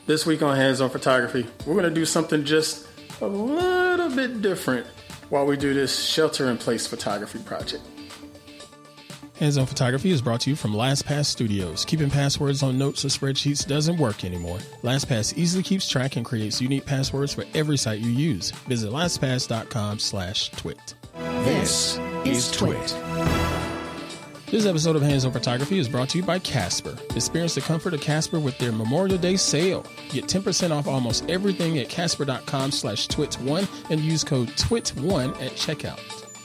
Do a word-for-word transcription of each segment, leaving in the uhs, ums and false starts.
This week on Hands On Photography, we're going to do something just a little bit different while we do this shelter-in-place photography project. Hands On Photography is brought to you from LastPass Studios. Keeping passwords on notes or spreadsheets doesn't work anymore. LastPass easily keeps track and creates unique passwords for every site you use. Visit LastPass.com slash twit. This is Twit. This episode of Hands On Photography is brought to you by Casper. Experience the comfort of Casper with their Memorial Day sale. Get ten percent off almost everything at Casper.com slash twit one and use code twit one at checkout.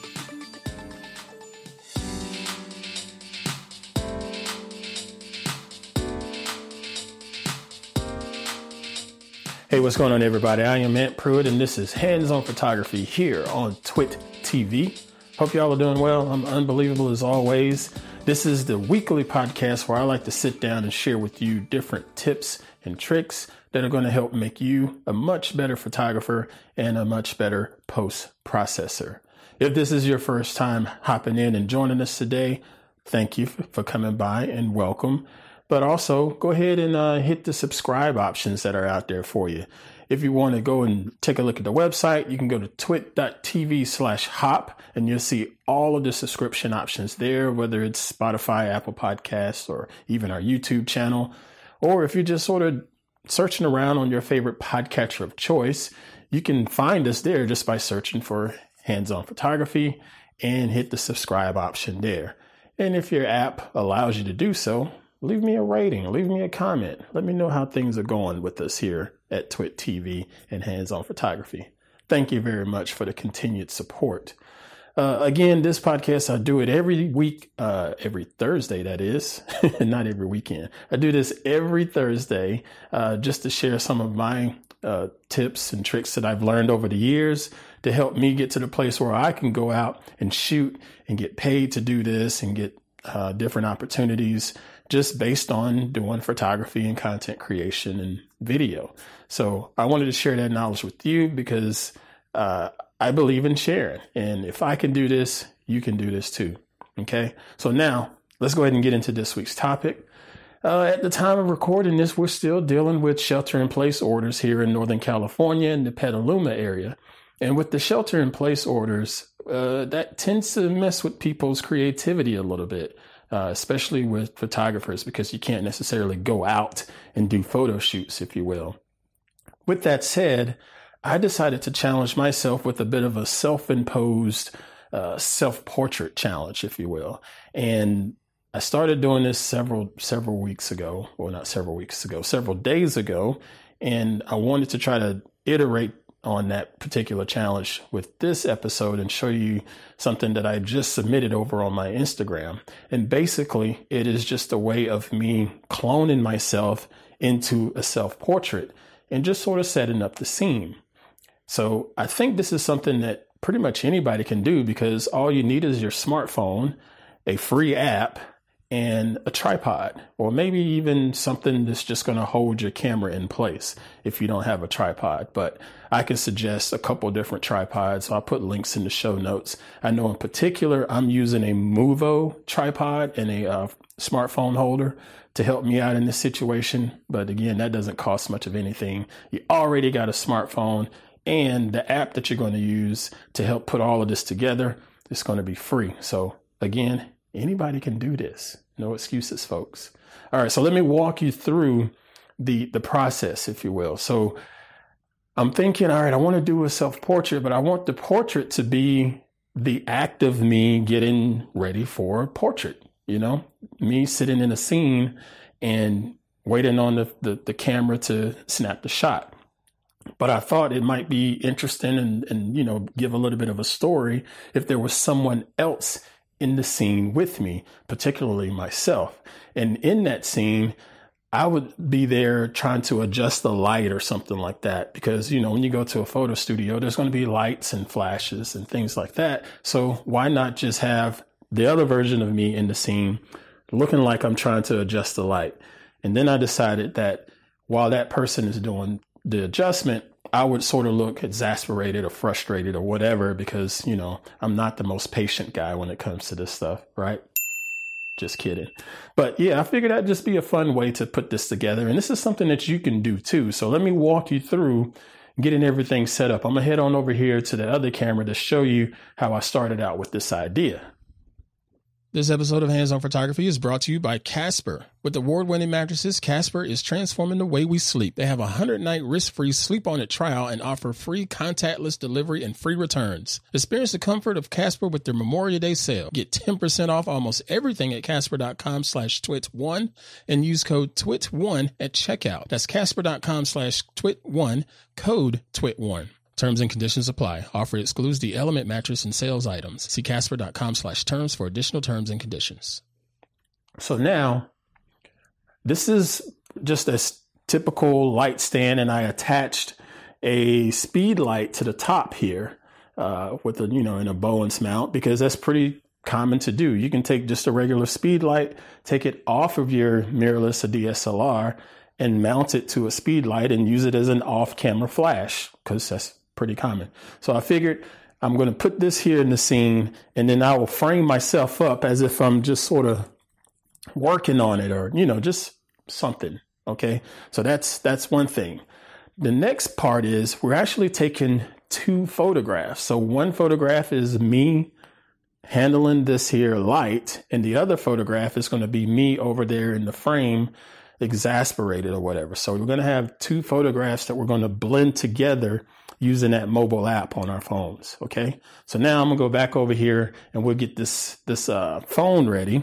Hey, what's going on, everybody? I am Ant Pruitt, and this is Hands On Photography here on Twit T V. Hope y'all are doing well. I'm unbelievable as always. This is the weekly podcast where I like to sit down and share with you different tips and tricks that are going to help make you a much better photographer and a much better post-processor. If this is your first time hopping in and joining us today, thank you for coming by and welcome. But also go ahead and uh, hit the subscribe options that are out there for you. If you want to go and take a look at the website, you can go to twit.tv slash hop and you'll see all of the subscription options there, whether it's Spotify, Apple Podcasts, or even our YouTube channel. Or if you're just sort of searching around on your favorite podcatcher of choice, you can find us there just by searching for Hands On Photography and hit the subscribe option there. And if your app allows you to do so, leave me a rating, leave me a comment. Let me know how things are going with us here at Twit T V and Hands On Photography. Thank you very much for the continued support. Uh, again, this podcast, I do it every week, uh, every Thursday, that is, not every weekend. I do this every Thursday uh, just to share some of my uh, tips and tricks that I've learned over the years to help me get to the place where I can go out and shoot and get paid to do this and get uh, different opportunities just based on doing photography and content creation and video. So I wanted to share that knowledge with you because uh, I believe in sharing. And if I can do this, you can do this too. Okay. So now let's go ahead and get into this week's topic. Uh, at the time of recording this, we're still dealing with shelter in place orders here in Northern California and the Petaluma area. And with the shelter in place orders, uh, that tends to mess with people's creativity a little bit. Uh, especially with photographers, because you can't necessarily go out and do photo shoots, if you will. With that said, I decided to challenge myself with a bit of a self-imposed uh, self-portrait challenge, if you will. And I started doing this several, several weeks ago, well, not several weeks ago, several days ago. And I wanted to try to iterate on that particular challenge with this episode and show you something that I just submitted over on my Instagram. And basically, it is just a way of me cloning myself into a self-portrait and just sort of setting up the scene. So I think this is something that pretty much anybody can do because all you need is your smartphone, a free app, and a tripod, or maybe even something that's just going to hold your camera in place if you don't have a tripod. But I can suggest a couple different tripods. So I'll put links in the show notes. I know in particular, I'm using a Movo tripod and a uh, smartphone holder to help me out in this situation. But again, that doesn't cost much of anything. You already got a smartphone, and the app that you're going to use to help put all of this together is going to be free. So again, anybody can do this. No excuses, folks. All right. So let me walk you through the, the process, if you will. So I'm thinking, all right, I want to do a self-portrait, but I want the portrait to be the act of me getting ready for a portrait. You know, me sitting in a scene and waiting on the, the, the camera to snap the shot. But I thought it might be interesting and, and, you know, give a little bit of a story if there was someone else in the scene with me, particularly myself. And in that scene, I would be there trying to adjust the light or something like that. Because, you know, when you go to a photo studio, there's going to be lights and flashes and things like that. So why not just have the other version of me in the scene looking like I'm trying to adjust the light? And then I decided that while that person is doing the adjustment, I would sort of look exasperated or frustrated or whatever, because, you know, I'm not the most patient guy when it comes to this stuff, right? just kidding. But yeah, I figured that'd just be a fun way to put this together. And this is something that you can do too. So let me walk you through getting everything set up. I'm gonna head on over here to the other camera to show you how I started out with this idea. This episode of Hands On Photography is brought to you by Casper. With award-winning mattresses, Casper is transforming the way we sleep. They have a one hundred night risk-free sleep on it trial and offer free contactless delivery and free returns. Experience the comfort of Casper with their Memorial Day sale. Get ten percent off almost everything at casper.com slash twit1 and use code twit one at checkout. That's casper.com slash twit1, code twit one. Terms and conditions apply. Offer excludes the Element mattress and sales items. See casper.com slash terms for additional terms and conditions. So now, this is just a typical light stand, and I attached a speed light to the top here uh, with a, you know, in a Bowens mount, because that's pretty common to do. You can take just a regular speed light, take it off of your mirrorless or D S L R, and mount it to a speed light and use it as an off-camera flash, because that's pretty common. So I figured I'm going to put this here in the scene, and then I will frame myself up as if I'm just sort of working on it, or, you know, just something. Okay. So that's, that's one thing. The next part is we're actually taking two photographs. So one photograph is me handling this here light, and the other photograph is going to be me over there in the frame, exasperated or whatever. So we're going to have two photographs that we're going to blend together using that mobile app on our phones. Okay. So now I'm gonna go back over here and we'll get this, this, uh, phone ready.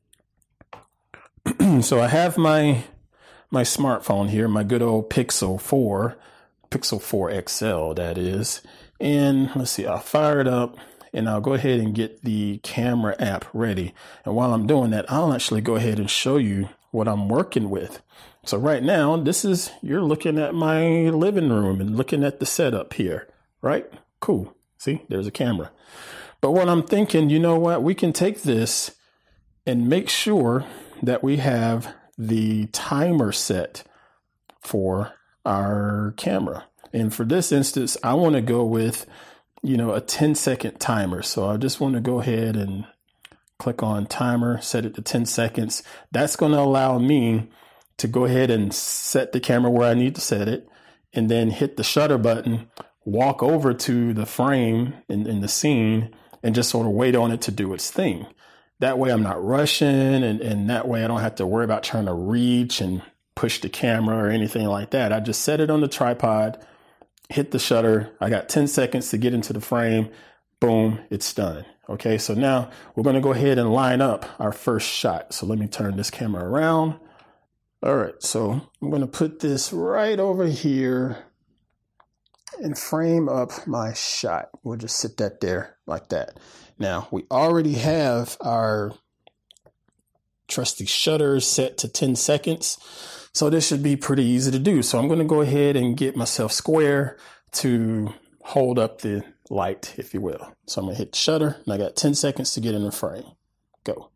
So I have my, my smartphone here, my good old Pixel four, Pixel four X L, that is. And let's see, I'll fire it up and I'll go ahead and get the camera app ready. And while I'm doing that, I'll actually go ahead and show you what I'm working with. So right now, this is, you're looking at my living room and looking at the setup here, right? Cool. See, there's a camera. But what I'm thinking, you know what? We can take this and make sure that we have the timer set for our camera. And for this instance, I want to go with, you know, a ten second timer. So I just want to go ahead and click on timer, set it to ten seconds. That's going to allow me to go ahead and set the camera where I need to set it, and then hit the shutter button, walk over to the frame in, in the scene, and just sort of wait on it to do its thing. That way I'm not rushing, and, and that way I don't have to worry about trying to reach and push the camera or anything like that. I just set it on the tripod, hit the shutter. I got ten seconds to get into the frame. Boom, it's done. Okay, so now we're going to go ahead and line up our first shot. So let me turn this camera around. All right, so I'm going to put this right over here and frame up my shot. We'll just sit that there like that. Now, we already have our trusty shutter set to ten seconds, so this should be pretty easy to do. So I'm going to go ahead and get myself square to hold up the light, if you will. So I'm going to hit shutter, and I got ten seconds to get in the frame. Go.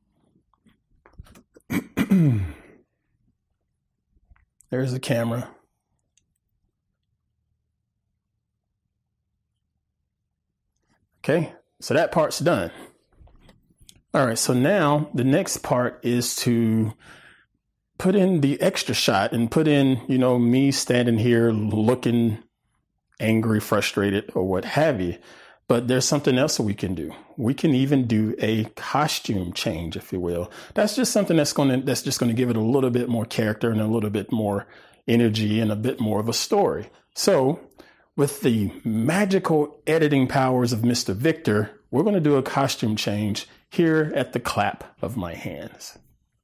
There's the camera. Okay, so that part's done. All right, so now the next part is to put in the extra shot and put in, you know, me standing here looking angry, frustrated, or what have you. But there's something else that we can do. We can even do a costume change, if you will. That's just something that's going to, that's just going to give it a little bit more character and a little bit more energy and a bit more of a story. So with the magical editing powers of Mister Victor, we're going to do a costume change here at the clap of my hands.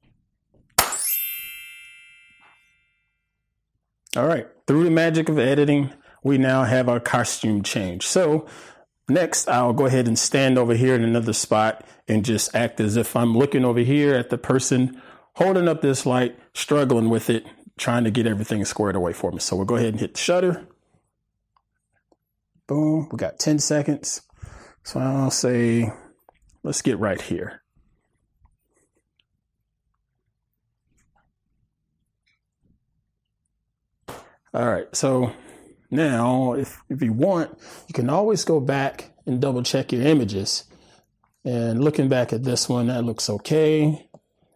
All right. Through the magic of editing, we now have our costume change. So next, I'll go ahead and stand over here in another spot and just act as if I'm looking over here at the person holding up this light, struggling with it, trying to get everything squared away for me. So we'll go ahead and hit the shutter. Boom. We got ten seconds. So I'll say, let's get right here. All right. So now, if, if you want, you can always go back and double check your images. And looking back at this one, that looks okay.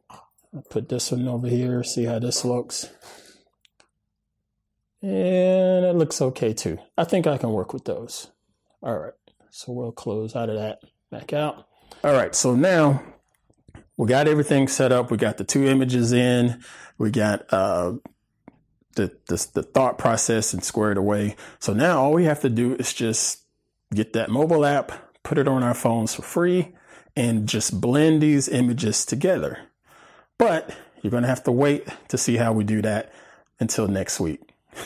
I'll put this one over here, see how this looks. And it looks okay too. I think I can work with those. All right, so we'll close out of that, back out. All right, so now we got everything set up. We got the two images in. We got uh, the, the the thought process and squared away. So now all we have to do is just get that mobile app, put it on our phones for free, and just blend these images together. But you're going to have to wait to see how we do that until next week.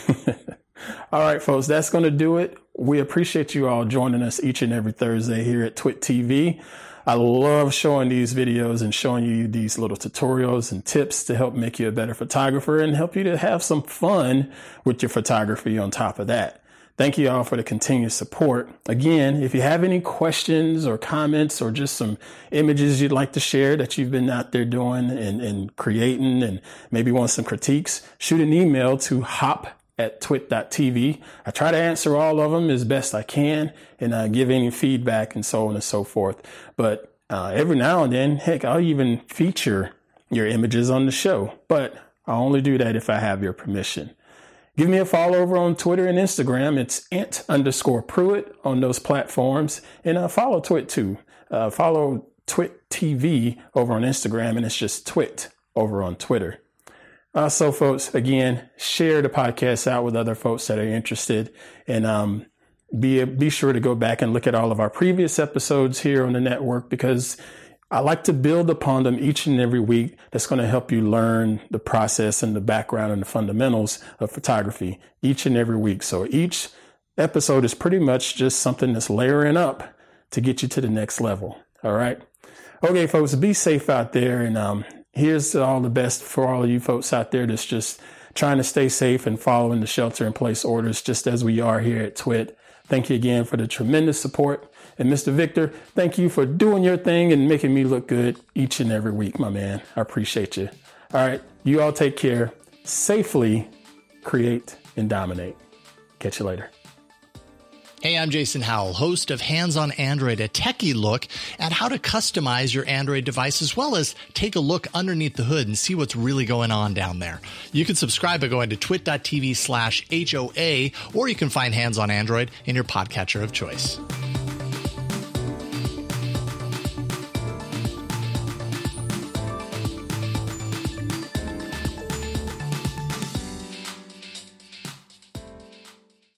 All right, folks, that's going to do it. We appreciate you all joining us each and every Thursday here at Twit T V. I love showing these videos and showing you these little tutorials and tips to help make you a better photographer and help you to have some fun with your photography on top of that. Thank you all for the continued support. Again, if you have any questions or comments or just some images you'd like to share that you've been out there doing and, and creating and maybe want some critiques, shoot an email to hop at twit dot t v. I try to answer all of them as best I can and uh, give any feedback and so on and so forth. But uh, every now and then, heck, I'll even feature your images on the show. But I'll only do that if I have your permission. Give me a follow over on Twitter and Instagram. It's ant underscore Pruitt on those platforms. And uh, follow Twit too. Uh, follow Twit T V over on Instagram, and it's just Twit over on Twitter. Uh, so, folks, again, share the podcast out with other folks that are interested, and um, be be sure to go back and look at all of our previous episodes here on the network, because I like to build upon them each and every week. That's going to help you learn the process and the background and the fundamentals of photography each and every week. So each episode is pretty much just something that's layering up to get you to the next level. All right. Okay, folks, be safe out there, and um, here's all the best for all of you folks out there that's just trying to stay safe and following the shelter in place orders, just as we are here at Twit. Thank you again for the tremendous support. And Mister Victor, thank you for doing your thing and making me look good each and every week, my man. I appreciate you. All right, you all take care. Safely create and dominate. Catch you later. Hey, I'm Jason Howell, host of Hands on Android, a techie look at how to customize your Android device, as well as take a look underneath the hood and see what's really going on down there. You can subscribe by going to twit dot t v slash H O A, or you can find Hands on Android in your podcatcher of choice.